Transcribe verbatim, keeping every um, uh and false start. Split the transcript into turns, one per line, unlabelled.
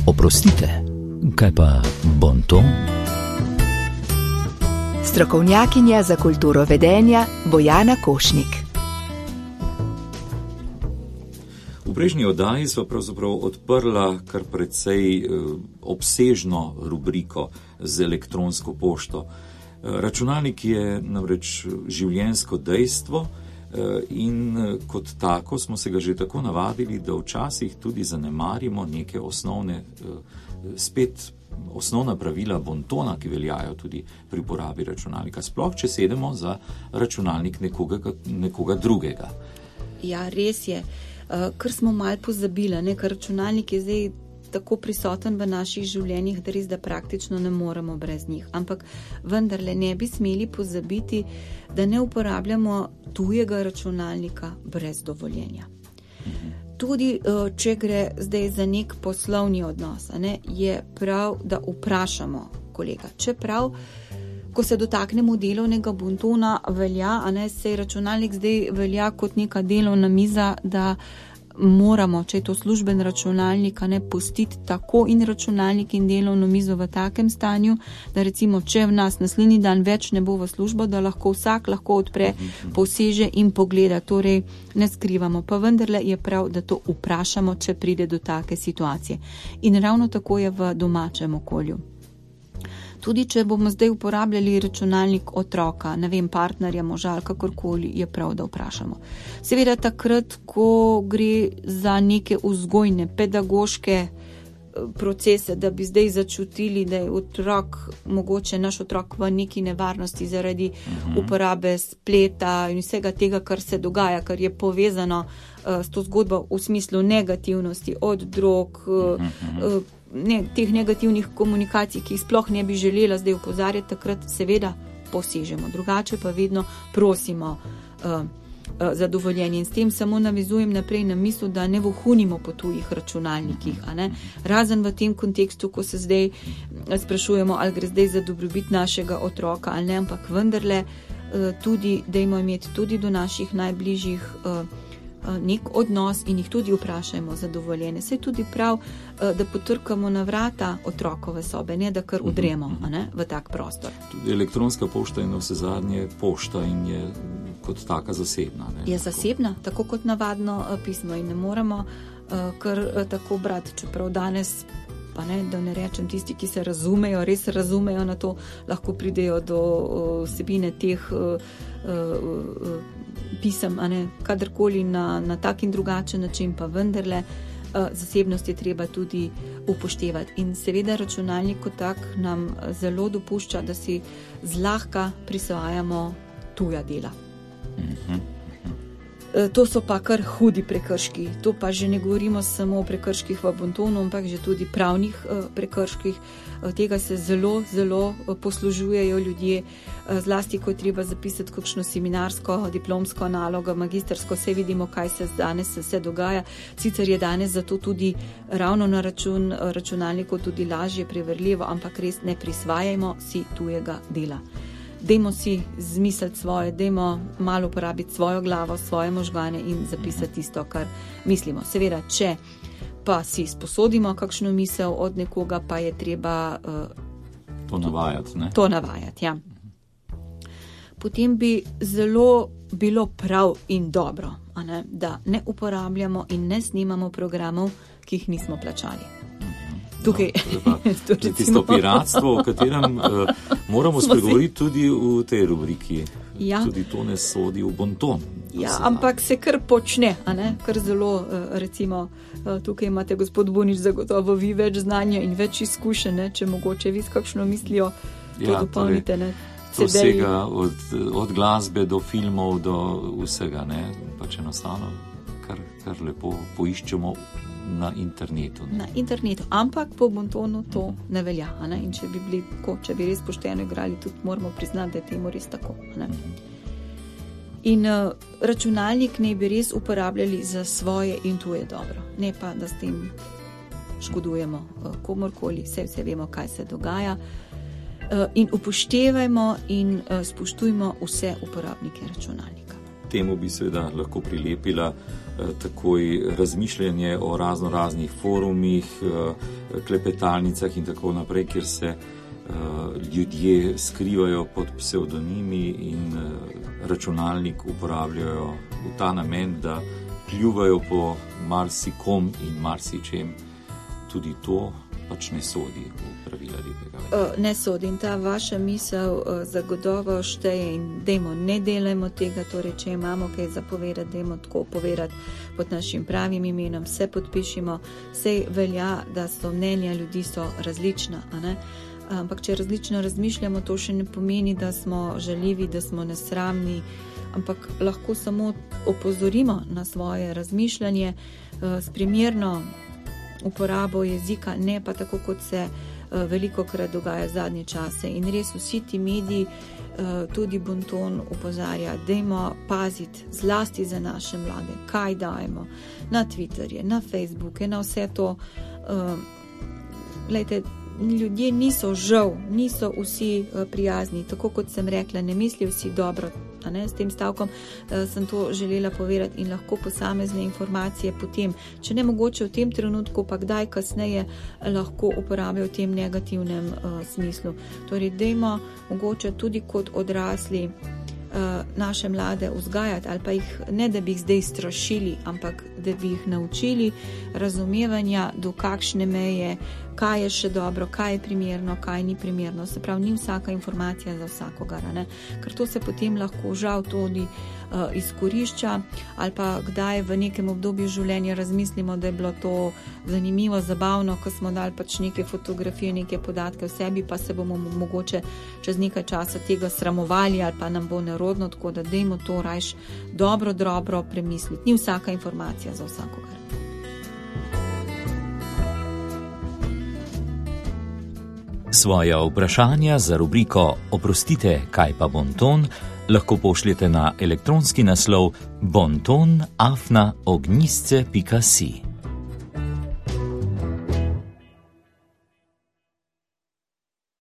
Oprostite, kaj pa bonton?
Strokovnjakinja za kulturo vedenja Bojana Košnik.
V prejšnji oddaji sva pravzaprav odprla kar precej eh, obsežno rubriko z elektronsko pošto. Eh, računalnik je namreč življenjsko dejstvo eh, in eh, kot tako smo se ga že tako navadili, da včasih tudi zanemarimo neke osnovne, eh, spet osnovna pravila bontona, ki veljajo tudi pri uporabi računalnika. Sploh, če sedemo za računalnik nekoga, nekoga drugega.
Ja, res je. Kar smo malo pozabili, ne? Ker računalnik je zdaj tako prisoten v naših življenjih, da res da praktično ne moremo brez njih. Ampak vendarle ne bi smeli pozabiti, da ne uporabljamo tujega računalnika brez dovoljenja. Tudi če gre zdaj za nek poslovni odnos, ne, je prav, da vprašamo kolega. Čeprav, ko se dotaknemo delovnega bontona, velja, a ne, sej računalnik zdaj velja kot neka delovna miza, da moramo, če je to služben računalnik, a ne, pustiti tako in računalnik in delovno mizo v takem stanju, da recimo, če v nas naslednji dan več ne bo v službo, da lahko vsak lahko odpre, poseže in pogleda, torej ne skrivamo. Pa vendarle je prav, da to vprašamo, če pride do take situacije. In ravno tako je v domačem okolju. Tudi če bomo zdaj uporabljali računalnik otroka, ne vem, partnerja, moža ali kakorkoli, je prav, da vprašamo. Seveda takrat, ko gre za neke vzgojne, pedagoške procese, da bi zdaj začutili, da je otrok, mogoče naš otrok v neki nevarnosti zaradi uh-huh. uporabe spleta in vsega tega, kar se dogaja, kar je povezano uh, s to zgodbo v smislu negativnosti, od drog, uh-huh. uh, ne, teh negativnih komunikacij, ki jih sploh ne bi želela zdaj opozarjati, takrat seveda posežemo. Drugače pa vedno prosimo uh, uh, za dovoljenje. In s tem samo navezujem naprej na misel, da ne vohunimo po tujih računalnikih. A ne? Razen v tem kontekstu, ko se zdaj sprašujemo, ali gre zdaj za dobrobit našega otroka ali ne, ampak vendarle uh, tudi, dajmo imeti tudi do naših najbližjih uh, nek odnos in jih tudi vprašajmo za dovoljenje. Saj tudi prav, da potrkamo na vrata otrokove sobe, ne da kar udremo a ne, v tak prostor.
Tudi elektronska pošta je na vse zadnje pošta in je kot taka zasebna. Ne?
Je zasebna, tako kot navadno pismo in ne moremo kar tako brati, čeprav danes, pa ne, da ne rečem, tisti, ki se razumejo, res razumejo na to, lahko pridejo do vsebine teh pisem, a ne, kadarkoli na, na tak in drugačen način, pa vendarle zasebnost je treba tudi upoštevati. In seveda računalnik kot tak nam zelo dopušča, da si zlahka prisvajamo tuja dela. Mhm. To so pa kar hudi prekrški. To pa že ne govorimo samo o prekrških v bontonu, ampak že tudi pravnih prekrških. Tega se zelo, zelo poslužujejo ljudje, zlasti, ko je treba zapisati kakšno seminarsko, diplomsko nalogo, magistersko, vse vidimo, kaj se danes vse dogaja. Sicer je danes zato tudi ravno na račun računalnikov tudi lažje preverljivo, ampak res ne prisvajajmo si tujega dela. Dajmo si zmisliti svoje, dajmo malo uporabiti svojo glavo, svoje možgane in zapisati tisto, kar mislimo. Seveda, če pa si sposodimo kakšno misel od nekoga, pa je treba uh,
to navajati, ne?
To navajati, ja. Potem bi zelo bilo prav in dobro, a ne, da ne uporabljamo in ne snimamo programov, ki jih nismo plačali. Tukaj.
No, to je tisto piratstvo, o katerem uh, moramo spregovoriti tudi v tej rubriki.
Ja.
Tudi to ne sodi v bonton.
Ja, ampak se kar počne, a ne? Kar zelo, uh, recimo, uh, tukaj imate gospod Bunič zagotovo vi več znanja in več izkušenj, če mogoče vi s kakšno mislijo to ja, dopolnite, ne?
To vsega od, od glasbe do filmov do vsega, ne? Pač enostavno kar, kar lepo poiščemo na internetu. Ne?
Na internetu, ampak po bontonu to ne velja. A ne? In če bi bili tako, če bi res pošteno igrali, tudi moramo priznati, da je temu res tako. A ne? In uh, računalnik ne bi res uporabljali za svoje in tuje dobro. Ne pa, da s tem škodujemo uh, komorkoli, vse, vse vemo, kaj se dogaja. Uh, in upoštevajmo in uh, spoštujmo vse uporabnike računalnika.
temu bi seveda lahko prilepila takoj razmišljanje o razno raznih forumih, klepetalnicah in tako naprej, kjer se ljudje skrivajo pod psevdonimi in računalnik uporabljajo v ta namen, da pljuvajo po marsikom in marsičem. Tudi to pač ne sodi v pravila lepega vedenja.
Ne sodi in ta vaša misel zagotovo šteje in dajmo, ne delajmo tega, torej če imamo kaj zapovedati, dajmo tako povedati pod našim pravim imenom, se podpišimo, sej velja, da so mnenja ljudi so različna, a ne? Ampak če različno razmišljamo, to še ne pomeni, da smo žaljivi, da smo nesramni, ampak lahko samo opozorimo na svoje razmišljanje s primerno uporabo jezika, ne pa tako, kot se velikokrat dogaja zadnje čase. In res vsi ti mediji, tudi Bonton opozarja, dajmo paziti zlasti za naše mlade, kaj dajemo na Twitterje, na Facebooke, na vse to. Glejte, ljudje niso žal, niso vsi prijazni, tako kot sem rekla, ne mislijo vsi dobro. Ne, s tem stavkom uh, sem to želela povedati in lahko posamezne informacije potem, če ne mogoče v tem trenutku, pa kdaj kasneje lahko uporabljajo v tem negativnem uh, smislu. Torej, dajmo mogoče tudi kot odrasli uh, naše mlade vzgajati ali pa jih ne, da bi jih zdaj strašili, ampak da bi jih naučili razumevanja, do kakšne meje, kaj je še dobro, kaj je primerno, kaj ni primerno. Se pravi, ni vsaka informacija za vsakogar, ne? Ker to se potem lahko žal tudi uh, izkorišča ali pa kdaj v nekem obdobju življenja razmislimo, da je bilo to zanimivo, zabavno, ko smo dali pač neke fotografije, neke podatke v sebi, pa se bomo mogoče čez nekaj časa tega sramovali ali pa nam bo nerodno, tako da dajmo to rajš dobro, dobro premisliti. Ni vsaka informacija za vsakogar.
Svoja vprašanja za rubriko Oprostite, kaj pa Bonton lahko pošljete na elektronski naslov bonton afna ognjisce pika si.